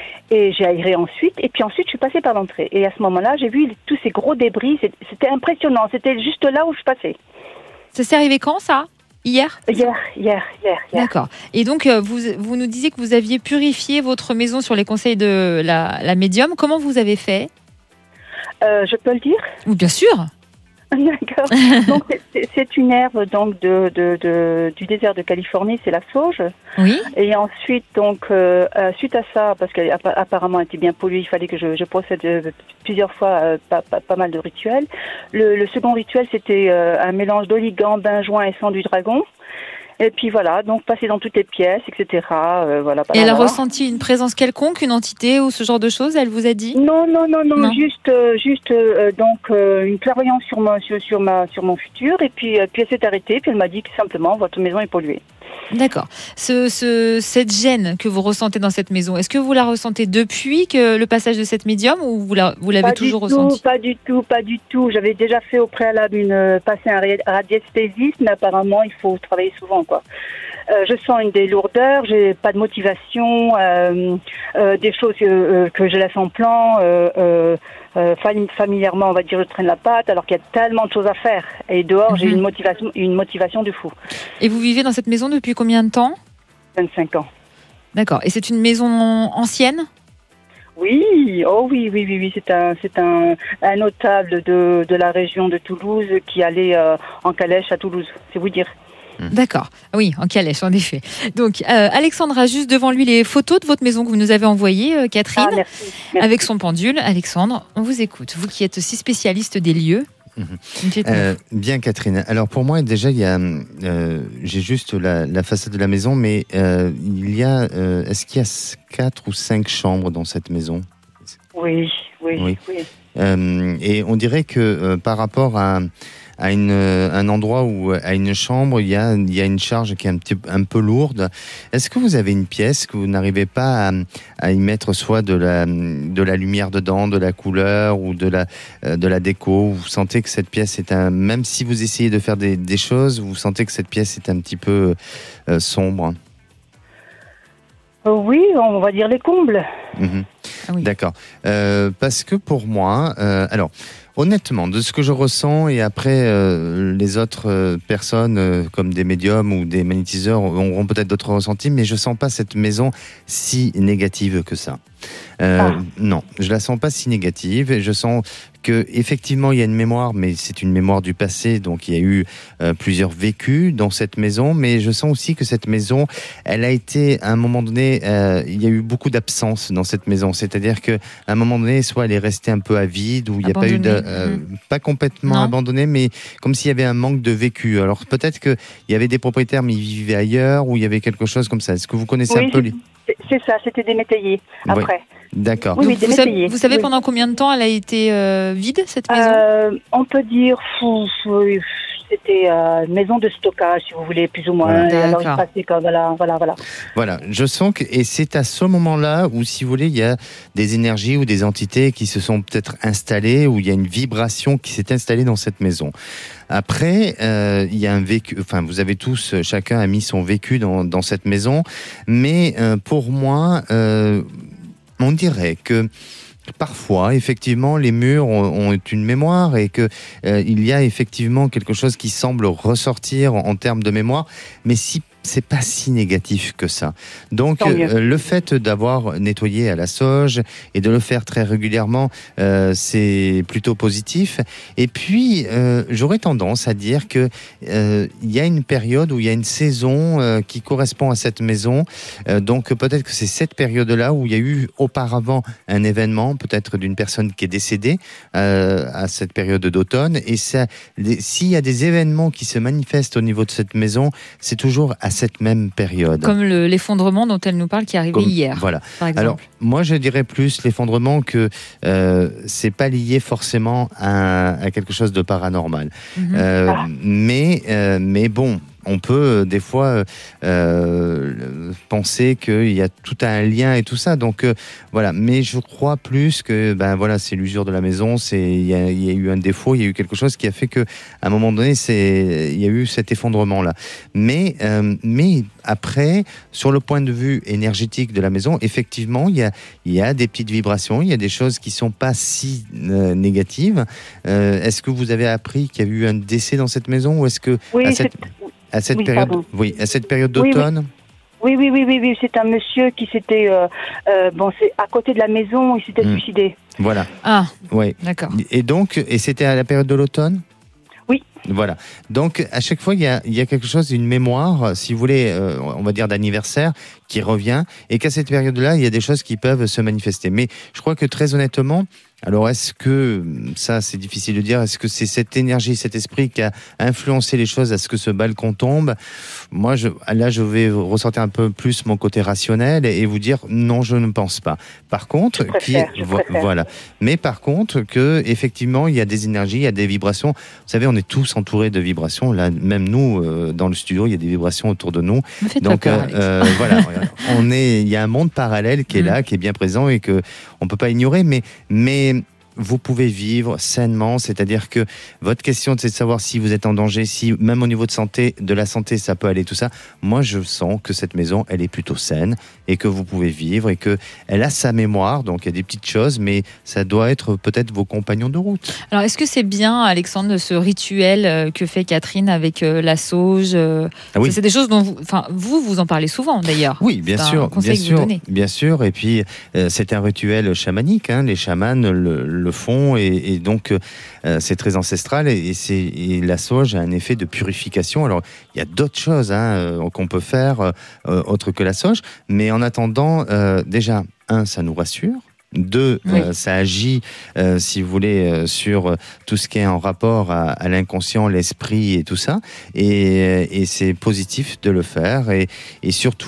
Et j'ai aéré ensuite, et puis ensuite je suis passée par l'entrée. Et à ce moment-là, j'ai vu tous ces gros débris, c'était impressionnant, c'était juste là où je passais. Ça s'est arrivé quand, ça? Hier? Hier, hier, hier. hier. D'accord. Et donc, euh, vous, vous nous disiez que vous aviez purifié votre maison sur les conseils de la, la médium. Comment vous avez fait? euh, Je peux le dire? Oui, bien sûr. D'accord. Donc, c'est, c'est une herbe donc, de, de, de, du désert de Californie, c'est la sauge. Oui. Et ensuite, donc, euh, suite à ça, parce qu'elle apparemment était bien polluée, il fallait que je, je procède euh, plusieurs fois, euh, pas, pas, pas mal de rituels. Le, le second rituel, c'était euh, un mélange d'oligan, benjoin et sang du dragon. Et puis voilà, donc passer dans toutes les pièces, et cetera. Euh, voilà. Et elle a ressenti une présence quelconque, une entité ou ce genre de choses? Elle vous a dit? Non, non, non, non, non. juste, euh, juste euh, donc euh, une clairvoyance sur ma, sur, sur ma, sur mon futur. Et puis, euh, puis elle s'est arrêtée. Puis elle m'a dit que simplement votre maison est polluée. D'accord. Ce, ce, cette gêne que vous ressentez dans cette maison, est-ce que vous la ressentez depuis que le passage de cette médium ou vous, la, vous l'avez pas toujours du tout, ressenti? Pas du tout, pas du tout. J'avais déjà fait au préalable une passer un radiesthésiste, mais apparemment il faut travailler souvent, quoi. Euh, je sens une des lourdeurs, j'ai pas de motivation, euh, euh, des choses euh, que je laisse en plan. Euh, euh, euh, familièrement, on va dire, je traîne la patte, alors qu'il y a tellement de choses à faire. Et dehors, mm-hmm. j'ai une motivation, une motivation de fou. Et vous vivez dans cette maison depuis combien de temps? vingt-cinq ans. D'accord. Et c'est une maison ancienne? Oui, oh oui, oui, oui, oui. C'est un, c'est un, un notable de, de la région de Toulouse qui allait euh, en calèche à Toulouse. C'est vous dire. D'accord. Oui, en calèche, en effet. Donc, euh, Alexandre a juste devant lui les photos de votre maison que vous nous avez envoyées, euh, Catherine, ah, merci, merci. avec son pendule. Alexandre, on vous écoute. Vous qui êtes aussi spécialiste des lieux. Mmh. Euh, bien, Catherine. Alors, pour moi, déjà, il y a, euh, j'ai juste la, la façade de la maison, mais euh, il y a, euh, est-ce qu'il y a quatre ou cinq chambres dans cette maison? Oui, oui, oui. oui. Euh, et on dirait que euh, par rapport à à une, un endroit où, à une chambre, il y a, il y a une charge qui est un, petit, un peu lourde. Est-ce que vous avez une pièce que vous n'arrivez pas à, à y mettre soit de la, de la lumière dedans, de la couleur ou de la, de la déco? Vous sentez que cette pièce est un, même si vous essayez de faire des, des choses, vous sentez que cette pièce est un petit peu euh, sombre? Euh, oui, on va dire les combles. Mmh. Ah oui. D'accord. Euh, parce que pour moi, euh, alors honnêtement, de ce que je ressens, et après euh, les autres euh, personnes euh, comme des médiums ou des magnétiseurs auront peut-être d'autres ressentis, mais je sens pas cette maison si négative que ça. Euh, Ah. Non, je la sens pas si négative. Et je sens que effectivement il y a une mémoire, mais c'est une mémoire du passé, donc il y a eu euh, plusieurs vécus dans cette maison. Mais je sens aussi que cette maison, elle a été à un moment donné, euh, il y a eu beaucoup d'absence dans cette maison. C'est-à-dire que à un moment donné, soit elle est restée un peu à vide, ou il n'y a pas eu de, euh, mmh. pas complètement Non. abandonnée, mais comme s'il y avait un manque de vécu. Alors peut-être que il y avait des propriétaires, mais ils vivaient ailleurs, ou il y avait quelque chose comme ça. Est-ce que vous connaissez Oui, un peu les... c'est, c'est ça, c'était des métayers après. D'accord. Oui, Donc, oui, des vous, savez, métayers. vous savez Oui. pendant combien de temps elle a été euh, vide, cette maison? Euh, on peut dire, fou, fou, c'était euh, une maison de stockage, si vous voulez, plus ou moins. Voilà. Et alors il D'accord. passait comme voilà, voilà, voilà. Voilà, je sens que, et c'est à ce moment-là où, si vous voulez, il y a des énergies ou des entités qui se sont peut-être installées, où il y a une vibration qui s'est installée dans cette maison. Après, euh, il y a un vécu, enfin, vous avez tous, chacun a mis son vécu dans, dans cette maison, mais euh, pour moi, euh, on dirait que parfois, effectivement, les murs ont, ont une mémoire, et que euh, il y a effectivement quelque chose qui semble ressortir en, en termes de mémoire, mais si c'est pas si négatif que ça. Donc Tant mieux. euh, le fait d'avoir nettoyé à la sauge et de le faire très régulièrement, euh, c'est plutôt positif. Et puis euh, j'aurais tendance à dire que euh, il y a une période où il y a une saison euh, qui correspond à cette maison. Euh, donc peut-être que c'est cette période-là où il y a eu auparavant un événement, peut-être d'une personne qui est décédée euh, à cette période d'automne. Et ça, les, s'il y a des événements qui se manifestent au niveau de cette maison, c'est toujours à cette même période. Comme le, l'effondrement dont elle nous parle qui est arrivé Comme- hier, Voilà. par exemple. Alors, moi, je dirais plus l'effondrement que euh, c'est pas lié forcément à, à quelque chose de paranormal. Mhm. Euh, Ah. mais, euh, mais bon, on peut euh, des fois euh, euh, penser qu'il y a tout un lien et tout ça. Donc euh, voilà. Mais je crois plus que ben voilà, c'est l'usure de la maison. C'est il y a, il y a eu un défaut, il y a eu quelque chose qui a fait que à un moment donné, c'est il y a eu cet effondrement là. Mais euh, mais après, sur le point de vue énergétique de la maison, effectivement, il y a il y a des petites vibrations, il y a des choses qui sont pas si euh, négatives. Euh, est-ce que vous avez appris qu'il y a eu un décès dans cette maison, ou est-ce que Oui, à cette, c'est- à cette oui, période, pardon. oui, à cette période Oui, oui. d'automne, oui, oui, oui, oui, oui, c'est un monsieur qui s'était, euh, euh, bon, c'est à côté de la maison, il s'était Mm. suicidé. voilà, Ah, ouais. d'accord. Et donc, et c'était à la période de l'automne. Oui. Voilà. Donc, à chaque fois, il y a, il y a quelque chose, une mémoire, si vous voulez, euh, on va dire d'anniversaire, qui revient, et qu'à cette période-là, il y a des choses qui peuvent se manifester. Mais je crois que très honnêtement, alors est-ce que, ça c'est difficile de dire, est-ce que c'est cette énergie, cet esprit qui a influencé les choses à ce que ce balcon tombe? Moi, je, là, je vais ressortir un peu plus mon côté rationnel et, et vous dire non, je ne pense pas. Par contre, Je préfère, qui, je vo- préfère. voilà. Mais par contre, que effectivement, il y a des énergies, il y a des vibrations. Vous savez, on est tous entourés de vibrations. Là, même nous, euh, dans le studio, il y a des vibrations autour de nous. Me faites Donc, pas peur, euh, Alex. euh, voilà, on est, il y a un monde parallèle qui est Mm. là, qui est bien présent et que on peut pas ignorer. Mais, mais vous pouvez vivre sainement, c'est-à-dire que votre question, c'est de savoir si vous êtes en danger, si même au niveau de santé, de la santé, ça peut aller, tout ça. Moi, je sens que cette maison, elle est plutôt saine et que vous pouvez vivre et que elle a sa mémoire. Donc, il y a des petites choses, mais ça doit être peut-être vos compagnons de route. Alors, est-ce que c'est bien, Alexandre, ce rituel euh, que fait Catherine avec euh, la sauge euh, Ah oui. ça, c'est des choses dont vous, enfin, vous, vous en parlez souvent, d'ailleurs. Oui, bien C'est un sûr, conseil bien que vous sûr, donnez. bien sûr. Et puis, euh, c'est un rituel chamanique. Hein. Les chamans le, le font, et, et donc euh, c'est très ancestral. Et, et, c'est, et la sauge a un effet de purification. Alors, il y a d'autres choses hein, euh, qu'on peut faire euh, autre que la sauge. Mais en attendant, euh, déjà, un, ça nous rassure. Deux, Oui. euh, ça agit, euh, si vous voulez, euh, sur euh, tout ce qui est en rapport à, à l'inconscient, l'esprit et tout ça. Et, et c'est positif de le faire. Et, et surtout,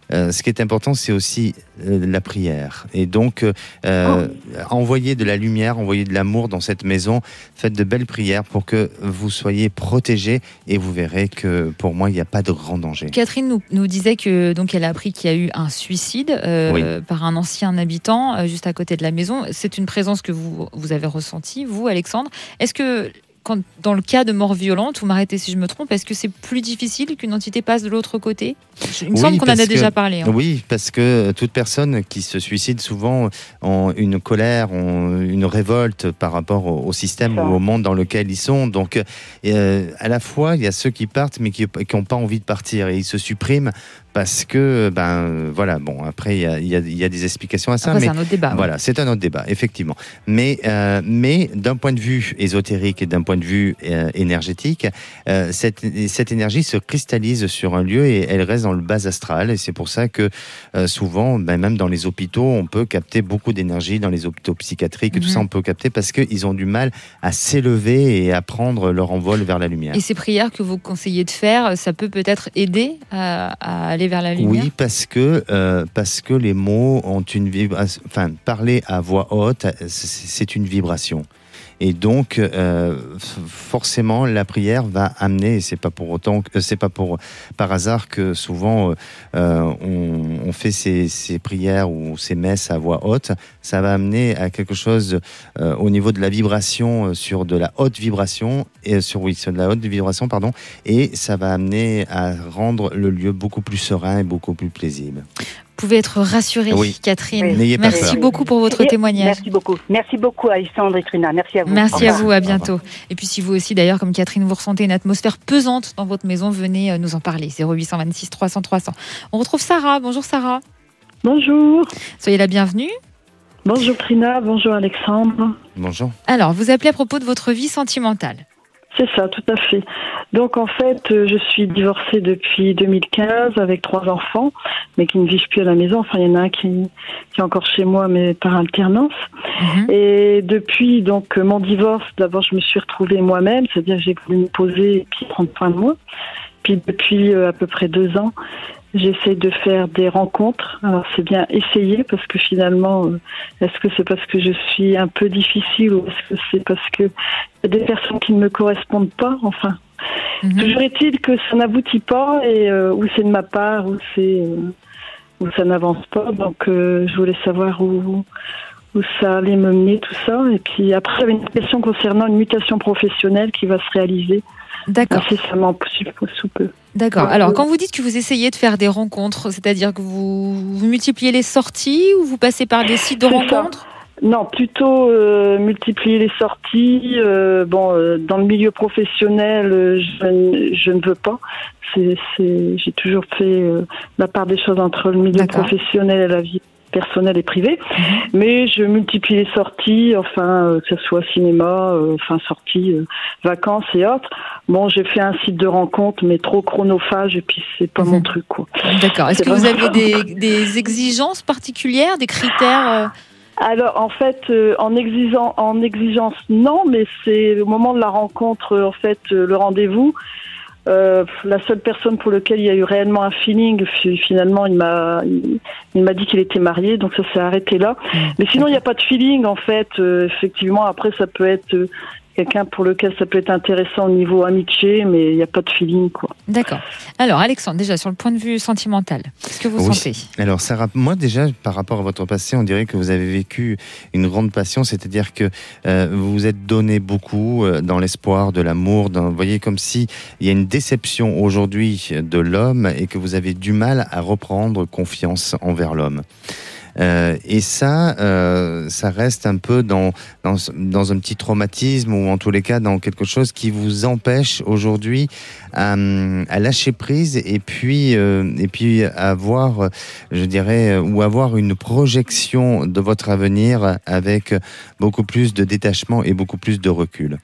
euh, ce qui est important, c'est aussi euh, la prière. Et donc, euh, oh. envoyez de la lumière, envoyez de l'amour dans cette maison. Faites de belles prières pour que vous soyez protégés. Et vous verrez que, pour moi, il n'y a pas de grand danger. Catherine nous, nous disait que donc elle a appris qu'il y a eu un suicide euh, oui. par un ancien habitant euh, juste à côté de la maison. C'est une présence que vous vous avez ressentie, vous, Alexandre. Est-ce que Quand, dans le cas de mort violente, vous m'arrêtez si je me trompe, est-ce que c'est plus difficile qu'une entité passe de l'autre côté ? Il me oui, semble qu'on en a que, déjà parlé. Hein. Oui, parce que toute personne qui se suicide souvent ont une colère, ont une révolte par rapport au, au système ou au monde dans lequel ils sont. Donc, euh, à la fois, il y a ceux qui partent mais qui n'ont pas envie de partir et ils se suppriment. Parce que, ben voilà, bon, après, il y a, y, a, y a des explications à ça. Après, mais c'est un autre débat. Voilà, c'est un autre débat, effectivement. Mais, euh, mais d'un point de vue ésotérique et d'un point de vue euh, énergétique, euh, cette, cette énergie se cristallise sur un lieu et elle reste dans le bas astral. Et c'est pour ça que euh, souvent, ben, même dans les hôpitaux, on peut capter beaucoup d'énergie, dans les hôpitaux psychiatriques, mm-hmm. tout ça, on peut capter parce qu'ils ont du mal à s'élever et à prendre leur envol vers la lumière. Et ces prières que vous conseillez de faire, ça peut peut-être aider à, à aller vers la lumière ? Oui, parce que, euh, parce que les mots ont une vibration. Enfin, parler à voix haute, c'est une vibration. Et donc, euh, forcément, la prière va amener, et c'est pas pour autant, que, c'est pas pour par hasard que souvent euh, on, on fait ces, ces prières ou ces messes à voix haute. Ça va amener à quelque chose euh, au niveau de la vibration, sur de la haute vibration et sur oui, sur de la haute vibration, pardon, et ça va amener à rendre le lieu beaucoup plus serein et beaucoup plus paisible. Vous pouvez être rassurée, oui. Catherine. Oui. Merci beaucoup pour votre et, témoignage. Merci beaucoup. Merci beaucoup Alexandre et Trina. Merci à vous. Merci à vous, à bientôt. Et puis si vous aussi, d'ailleurs, comme Catherine, vous ressentez une atmosphère pesante dans votre maison, venez nous en parler. zéro huit deux six trois cents trois cents. On retrouve Sarah. Bonjour Sarah. Bonjour. Soyez la bienvenue. Bonjour Trina, bonjour Alexandre. Bonjour. Alors, vous appelez à propos de votre vie sentimentale. C'est ça, tout à fait. Donc en fait, je suis divorcée depuis deux mille quinze avec trois enfants, mais qui ne vivent plus à la maison. Enfin, il y en a un qui, qui est encore chez moi, mais par alternance. Mmh. Et depuis donc mon divorce, d'abord je me suis retrouvée moi-même, c'est-à-dire que j'ai voulu me poser et puis prendre soin de moi. Puis depuis euh, à peu près deux ans, j'essaie de faire des rencontres. Alors c'est bien essayer parce que finalement, euh, est-ce que c'est parce que je suis un peu difficile ou est-ce que c'est parce que il y a des personnes qui ne me correspondent pas. Enfin, mm-hmm. toujours est-il que ça n'aboutit pas et euh, ou c'est de ma part ou c'est euh, ou ça n'avance pas. Donc euh, je voulais savoir où où ça allait me mener tout ça. Et puis après, j'avais une question concernant une mutation professionnelle qui va se réaliser. D'accord. Incessamment sous peu. D'accord. Alors, quand vous dites que vous essayez de faire des rencontres, c'est-à-dire que vous, vous multipliez les sorties ou vous passez par des sites de c'est rencontres ? Ça. Non, plutôt euh, multiplier les sorties. Euh, bon, euh, dans le milieu professionnel, euh, je, je ne veux pas. C'est, c'est, j'ai toujours fait euh, la part des choses entre le milieu D'accord. professionnel et la vie personnelle et privée. Mmh. Mais je multiplie les sorties, enfin, euh, que ce soit cinéma, euh, enfin, sorties, euh, vacances et autres. Bon, j'ai fait un site de rencontre, mais trop chronophage, et puis c'est pas mmh. mon truc, quoi. D'accord. Est-ce c'est que vous avez des, des exigences particulières, des critères euh... Alors, en fait, euh, en, exigeant, en exigence, non, mais c'est au moment de la rencontre, en fait, euh, le rendez-vous. Euh, la seule personne pour laquelle il y a eu réellement un feeling, finalement, il m'a, il, il m'a dit qu'il était marié, donc ça s'est arrêté là. Mmh. Mais sinon, il n'y a pas de feeling, en fait. Euh, effectivement, après, ça peut être euh, quelqu'un pour lequel ça peut être intéressant au niveau amitié, mais il n'y a pas de feeling, quoi. D'accord. Alors, Alexandre, déjà, sur le point de vue sentimental, qu'est-ce que vous oui. sentez ? Alors, Sarah, moi, déjà, par rapport à votre passé, on dirait que vous avez vécu une grande passion, c'est-à-dire que euh, vous vous êtes donné beaucoup euh, dans l'espoir de l'amour. Dans, vous voyez, comme si il y a une déception aujourd'hui de l'homme et que vous avez du mal à reprendre confiance envers l'homme. Euh, et ça, euh, ça reste un peu dans, dans, dans un petit traumatisme ou en tous les cas dans quelque chose qui vous empêche aujourd'hui à, à lâcher prise et puis, euh, et puis avoir, je dirais, ou avoir une projection de votre avenir avec beaucoup plus de détachement et beaucoup plus de recul.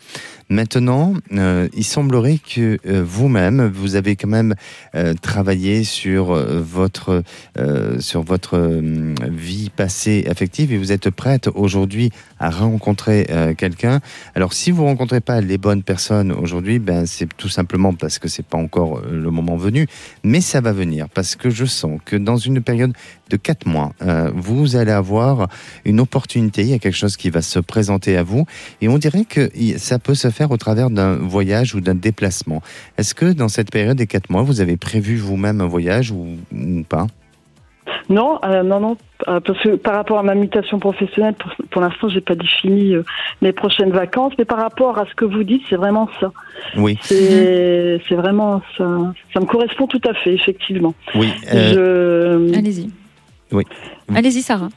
Maintenant, euh, il semblerait que euh, vous-même, vous avez quand même euh, travaillé sur euh, votre, euh, sur votre euh, vie passée affective et vous êtes prête aujourd'hui à rencontrer euh, quelqu'un. Alors, si vous ne rencontrez pas les bonnes personnes aujourd'hui, ben, c'est tout simplement parce que ce n'est pas encore le moment venu, mais ça va venir parce que je sens que dans une période de quatre mois, euh, vous allez avoir une opportunité, il y a quelque chose qui va se présenter à vous et on dirait que ça peut se faire au travers d'un voyage ou d'un déplacement. Est-ce que dans cette période des quatre mois, vous avez prévu vous-même un voyage ou, ou pas ? Non, euh, non, non, euh, parce que par rapport à ma mutation professionnelle, pour, pour l'instant, j'ai pas défini euh, mes prochaines vacances, mais par rapport à ce que vous dites, c'est vraiment ça. Oui. C'est, c'est vraiment ça. Ça me correspond tout à fait, effectivement. Oui. Euh... Je... Allez-y. Oui. Allez-y, Sarah.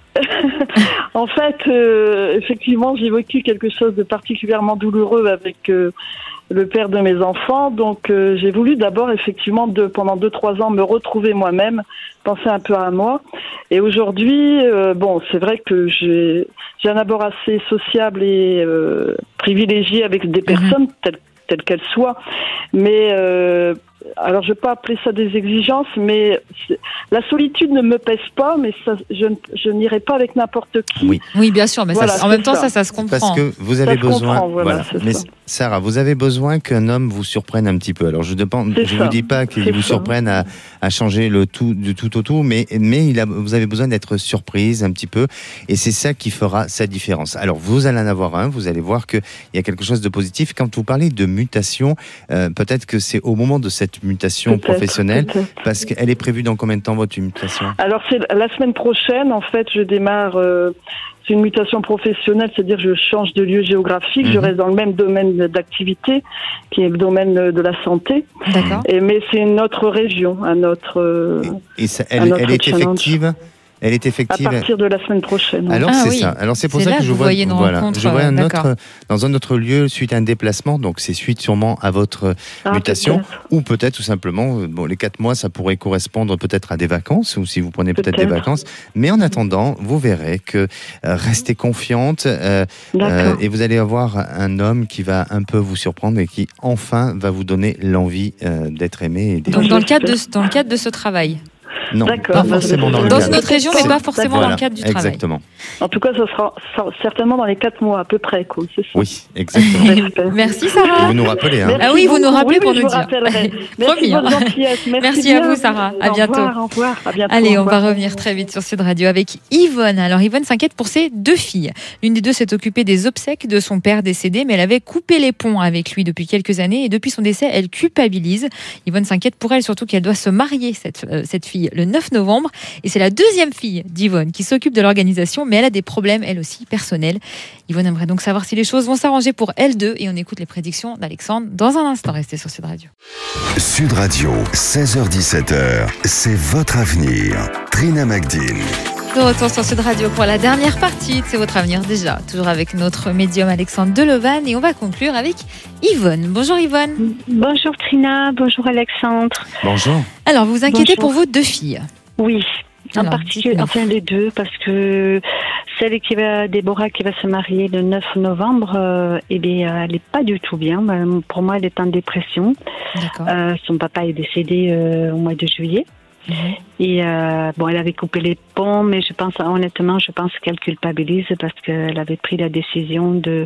En fait, euh, effectivement, j'ai vécu quelque chose de particulièrement douloureux avec euh, le père de mes enfants. Donc, euh, j'ai voulu d'abord, effectivement, de, pendant deux, trois ans, me retrouver moi-même, penser un peu à moi. Et aujourd'hui, euh, bon, c'est vrai que j'ai, j'ai un abord assez sociable et euh, privilégié avec des personnes mm-hmm. telles, telles qu'elles soient. Mais... Euh, alors, je ne vais pas appeler ça des exigences, mais la solitude ne me pèse pas, mais ça, je, je n'irai pas avec n'importe qui. Oui, oui bien sûr, mais voilà, ça, en même temps, ça, ça, ça se comprend. Parce que vous avez ça besoin. Comprend, voilà, voilà. Mais ça. Sarah, vous avez besoin qu'un homme vous surprenne un petit peu. Alors, je ne vous dis pas qu'il c'est vous ça. surprenne à, à changer le tout du tout au tout, mais, mais il a, vous avez besoin d'être surprise un petit peu, et c'est ça qui fera sa différence. Alors, vous allez en avoir un, vous allez voir qu'il y a quelque chose de positif. Quand vous parlez de mutation, euh, peut-être que c'est au moment de cette mutation peut-être, professionnelle, peut-être. parce qu'elle est prévue dans combien de temps, votre mutation ? Alors, c'est la semaine prochaine, en fait, je démarre... Euh, c'est une mutation professionnelle, c'est-à-dire que je change de lieu géographique, mmh. je reste dans le même domaine d'activité, qui est le domaine de la santé. D'accord. Et, mais c'est une autre région, un autre Et, et ça, elle, elle est challenge. effective Elle est effective. À partir de la semaine prochaine. Alors ah, c'est oui. ça. Alors c'est pour c'est ça là que je vous vois, voyez une voilà, rencontre, je vois un euh, autre dans un autre lieu suite à un déplacement. Donc c'est suite sûrement à votre ah, mutation, peut-être. ou peut-être tout simplement, bon les quatre mois ça pourrait correspondre peut-être à des vacances, ou si vous prenez peut-être, peut-être des vacances. Mais en attendant, vous verrez que euh, restez confiante euh, euh, et vous allez avoir un homme qui va un peu vous surprendre et qui enfin va vous donner l'envie euh, d'être aimé. Et Donc dans le cadre de dans le cadre de ce travail. Non, pas forcément dans le Dans cadre. une autre région, mais pas forcément voilà, dans le cadre du travail. Exactement. En tout cas, ce sera certainement dans les quatre mois à peu près, quoi. C'est ça. Oui, exactement. Merci Sarah. Vous nous rappelez, hein. Merci ah oui, vous nous rappelez oui, pour oui, nous je dire. Merci, Promis, hein. Merci, Merci à vous Sarah. À au bientôt. Revoir, au revoir. À bientôt. Allez, on revoir. va revenir très vite sur Sud Radio avec Yvonne. Alors Yvonne s'inquiète pour ses deux filles. L'une des deux s'est occupée des obsèques de son père décédé, mais elle avait coupé les ponts avec lui depuis quelques années et depuis son décès, elle culpabilise. Yvonne s'inquiète pour elle, surtout qu'elle doit se marier, cette, euh, cette fille, le neuf novembre. Et c'est la deuxième fille d'Yvonne qui s'occupe de l'organisation, mais elle a des problèmes, elle aussi, personnels. Yvonne aimerait donc savoir si les choses vont s'arranger pour elles deux. Et on écoute les prédictions d'Alexandre dans un instant. Restez sur Sud Radio. Sud Radio, seize heures dix-sept heures, c'est votre avenir. Trina Magdine. De retour sur Sud Radio pour la dernière partie de C'est votre avenir déjà. Toujours avec notre médium Alexandre Delevanne. Et on va conclure avec Yvonne. Bonjour Yvonne. Bonjour Trina, bonjour Alexandre. Bonjour. Alors vous vous inquiétez Bonjour. pour vos deux filles. Oui, en Alors, particulier, dites-moi. enfin les deux, parce que celle qui va, Déborah, qui va se marier le neuf novembre, euh, eh bien, elle n'est pas du tout bien. Pour moi, elle est en dépression. D'accord. Euh, son papa est décédé euh, au mois de juillet. Mmh. Et euh, bon, elle avait coupé les ponts, mais je pense, honnêtement, je pense qu'elle culpabilise parce qu'elle avait pris la décision de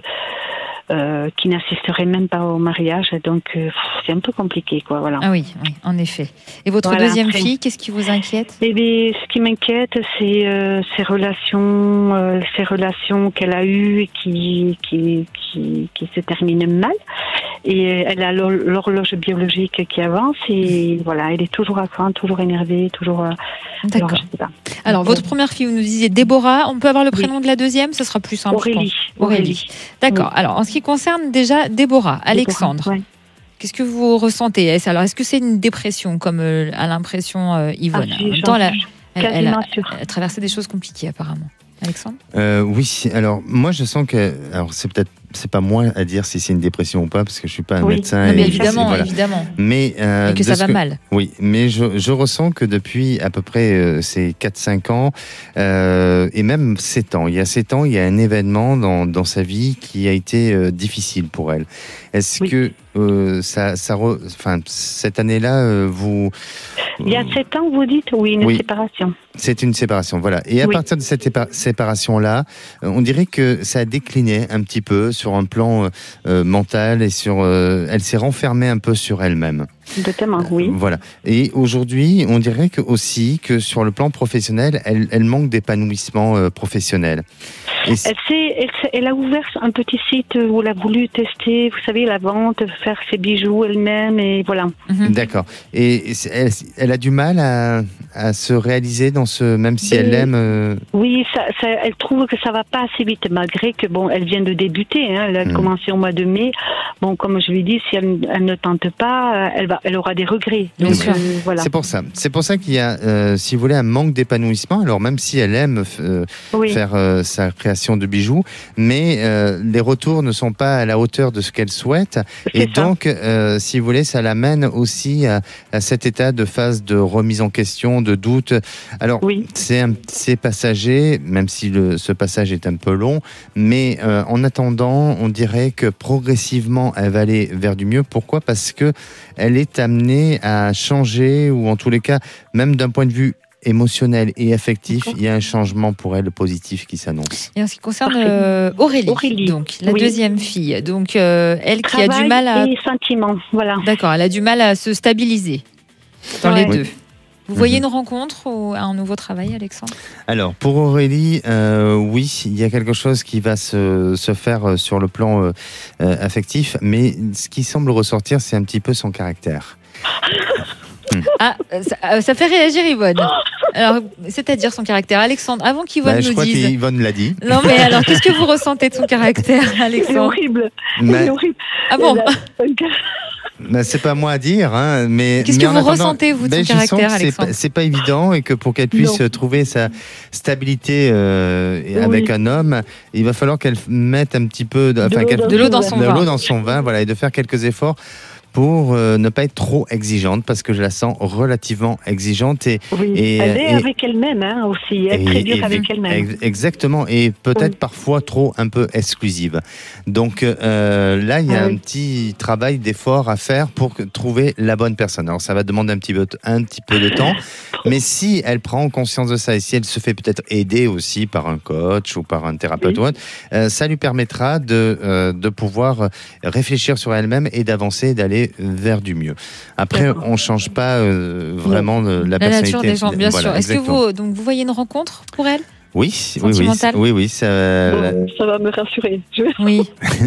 euh, qui n'assisterait même pas au mariage. Donc, euh, c'est un peu compliqué, quoi. Voilà. Ah oui, oui, en effet. Et votre Voilà, deuxième après. fille, qu'est-ce qui vous inquiète ? Eh bien, ce qui m'inquiète, c'est euh, ces relations, euh, ces relations qu'elle a eues et qui, qui, qui, qui se terminent mal. Et elle a l'hor- l'horloge biologique qui avance et voilà, elle est toujours à cran, toujours énervée, toujours. Euh, D'accord. alors, je sais pas. Alors, Donc, votre première fille, vous nous disiez Déborah. On peut avoir le prénom de la deuxième ? Ce sera plus simple. je Aurélie. pense. Aurélie. D'accord. Alors, en ce qui concerne déjà Déborah, Alexandre, Déborah, ouais. qu'est-ce que vous ressentez ? Est-ce, alors, est-ce que c'est une dépression, comme euh, a l'impression euh, Yvonne ? Ah, En même j'en temps, elle a, suis elle, elle quasiment a, sûre. elle a traversé des choses compliquées, apparemment. Alexandre ? Euh, oui, alors moi je sens que, alors c'est peut-être c'est pas moi à dire si c'est une dépression ou pas, parce que je suis pas un oui. médecin. Non, mais et évidemment, voilà. évidemment. Mais, euh, et que ça va que, mal. Oui, mais je, je ressens que depuis à peu près euh, ces quatre cinq ans, euh, et même sept ans, il y a sept ans, il y a un événement dans, dans sa vie qui a été euh, difficile pour elle. Est-ce oui. que euh, ça, ça re, enfin, cette année-là, euh, vous... Il y a sept ans, vous dites, oui, une oui. séparation. C'est une séparation, voilà. Et à oui. partir de cette séparation-là, on dirait que ça a décliné un petit peu sur un plan euh, mental et sur. Euh, elle s'est renfermée un peu sur elle-même. Totalement, oui. Euh, voilà. Et aujourd'hui, on dirait que aussi que sur le plan professionnel, elle, elle manque d'épanouissement euh, professionnel. Et elle, s'est, elle, elle a ouvert un petit site où elle a voulu tester, vous savez, la vente, faire ses bijoux elle-même, et voilà. Mm-hmm. D'accord. Et elle, elle a du mal à, à se réaliser dans ce, même si et elle aime. Euh... Oui, ça, ça, elle trouve que ça va pas assez vite, malgré que bon, elle vient de débuter. Hein, elle a mm. commencé au mois de mai. Bon, comme je lui dis, si elle, elle ne tente pas, elle va, elle aura des regrets. Donc, euh, voilà. C'est pour ça. C'est pour ça qu'il y a, euh, si vous voulez, un manque d'épanouissement. Alors même si elle aime euh, oui. faire euh, sa création de bijoux, mais euh, les retours ne sont pas à la hauteur de ce qu'elle souhaite. C'est et ça. donc, euh, si vous voulez, ça l'amène aussi à, à cet état de phase de remise en question, de doute. Alors, oui. c'est, un, c'est passager, même si le, ce passage est un peu long, mais euh, en attendant, on dirait que progressivement, elle va aller vers du mieux. Pourquoi ? Parce que elle est amenée à changer, ou en tous les cas, même d'un point de vue émotionnel et affectif, il y a un changement pour elle positif qui s'annonce. Et en ce qui concerne euh, Aurélie, Aurélie, donc la oui. deuxième fille, donc euh, elle Travail qui a du mal à et sentiments, voilà. D'accord, elle a du mal à se stabiliser dans ouais. les deux. Oui. Vous voyez une rencontre ou un nouveau travail, Alexandre ? Alors, pour Aurélie, euh, oui, il y a quelque chose qui va se, se faire sur le plan euh, euh, affectif, mais ce qui semble ressortir, c'est un petit peu son caractère. Ah, ça, ça fait réagir Yvonne. Alors, c'est-à-dire son caractère. Alexandre, avant qu'Yvonne bah, je nous crois dise... qu'Yvonne l'a dit. Non, mais alors, qu'est-ce que vous ressentez de son caractère, Alexandre ? C'est horrible. Mais... C'est horrible. Ah bon ? Ben, c'est pas moi à dire, hein, mais... Qu'est-ce mais que vous attendant, ressentez, vous, de ben, son caractère, c'est Alexandre ? pas, c'est pas évident, et que pour qu'elle puisse non. trouver sa stabilité euh, oui. avec un homme, il va falloir qu'elle mette un petit peu... De, de, enfin, l'eau, qu'elle, de l'eau dans son de vin. De l'eau dans son vin, voilà, et de faire quelques efforts pour euh, ne pas être trop exigeante, parce que je la sens relativement exigeante. Et, oui, et, elle est et, avec elle-même hein, aussi, elle est très dure avec elle-même. Exactement, et peut-être oui. parfois trop un peu exclusive. Donc euh, là, il y a ah, un oui. petit travail d'effort à faire pour trouver la bonne personne. Alors ça va demander un petit peu, un petit peu de temps, mais si elle prend conscience de ça, et si elle se fait peut-être aider aussi par un coach ou par un thérapeute, oui. euh, ça lui permettra de, euh, de pouvoir réfléchir sur elle-même et d'avancer, d'aller vers du mieux. Après, D'accord. on ne change pas euh, vraiment la, la personnalité. nature des gens, bien voilà, sûr. Est-ce exactement. que vous, donc, vous voyez une rencontre pour elle ? Oui, oui, oui, oui, oui, ça, bon, ça va me rassurer. Oui,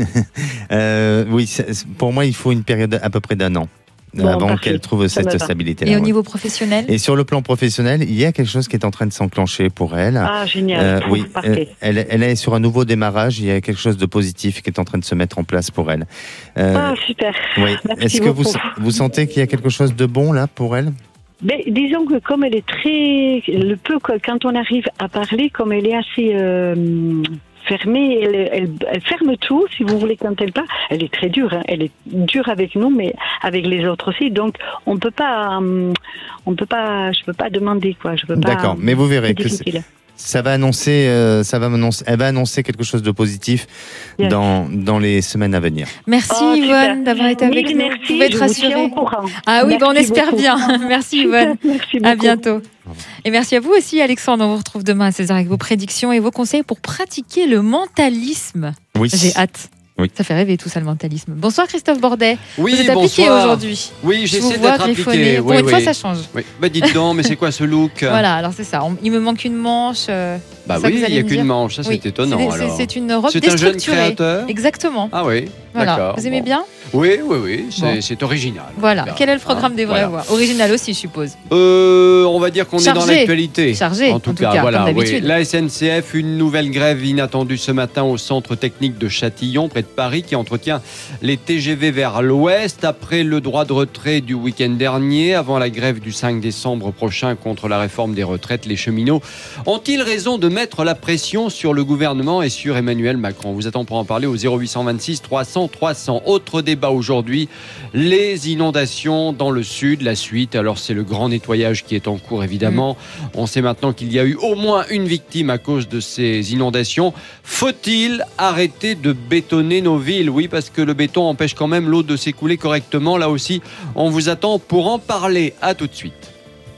euh, oui, ça, pour moi, il faut une période à peu près d'un an. Bon, avant parfait. Qu'elle trouve ça cette stabilité-là. Et au ouais. niveau professionnel ? Et sur le plan professionnel, il y a quelque chose qui est en train de s'enclencher pour elle. Ah, génial. Euh, oui, euh, elle, elle est sur un nouveau démarrage. Il y a quelque chose de positif qui est en train de se mettre en place pour elle. Euh, ah, super. Oui. Merci Est-ce que beaucoup. vous, vous sentez qu'il y a quelque chose de bon là pour elle ? Mais disons que comme elle est très... Le peu, quand on arrive à parler, comme elle est assez... Euh, fermée, elle, elle, elle ferme tout, si vous voulez, quand elle parle. Elle est très dure, hein. Elle est dure avec nous, mais avec les autres aussi. Donc, on peut pas, on peut pas, je peux pas demander quoi. Je peux pas. D'accord, mais vous verrez que c'est, ça va annoncer, euh, ça va annoncer, elle va annoncer quelque chose de positif yes. dans dans les semaines à venir. Merci oh, Yvonne d'avoir été avec oui, nous. Merci, vous pouvez être rassurée. Ah oui, ben on espère beaucoup. Bien. Merci Yvonne. Merci à bientôt. Et merci à vous aussi Alexandre. On vous retrouve demain à seize heures avec vos prédictions et vos conseils pour pratiquer le mentalisme. Oui. J'ai hâte. Oui. Ça fait rêver tout ça, le mentalisme. Bonsoir Christophe Bordet. Oui, vous êtes appliqué bonsoir. Aujourd'hui. Oui, j'essaie d'être appliqué. Bon, oui, une oui. fois, ça change. Oui. Bah, dites donc, mais c'est quoi ce look ? Voilà, alors c'est ça. On, il me manque une manche. Euh, bah oui, il n'y a qu'une manche. Ça, oui. c'est étonnant. C'est, alors. C'est, c'est une robe c'est déstructurée. C'est un jeune créateur ? Exactement. Ah oui, voilà. D'accord. Vous aimez bon. bien ? Oui, oui, oui. C'est, bon. c'est original. Voilà. Là. Quel est le programme hein, des vraies voilà. voix ? Original aussi, je suppose. Euh, on va dire qu'on Chargé. est dans l'actualité. Chargé, en tout, en tout cas, cas, voilà. comme d'habitude. Oui. La S N C F, une nouvelle grève inattendue ce matin au centre technique de Châtillon, près de Paris, qui entretient les T G V vers l'ouest. Après le droit de retrait du week-end dernier, avant la grève du cinq décembre prochain contre la réforme des retraites, les cheminots ont-ils raison de mettre mettre la pression sur le gouvernement et sur Emmanuel Macron. On vous attend pour en parler au zéro huit cent vingt-six trois cents trois cents. Autre débat aujourd'hui, les inondations dans le sud, la suite. Alors c'est le grand nettoyage qui est en cours évidemment. Mmh. On sait maintenant qu'il y a eu au moins une victime à cause de ces inondations. Faut-il arrêter de bétonner nos villes ? Oui, parce que le béton empêche quand même l'eau de s'écouler correctement. Là aussi, on vous attend pour en parler. À tout de suite.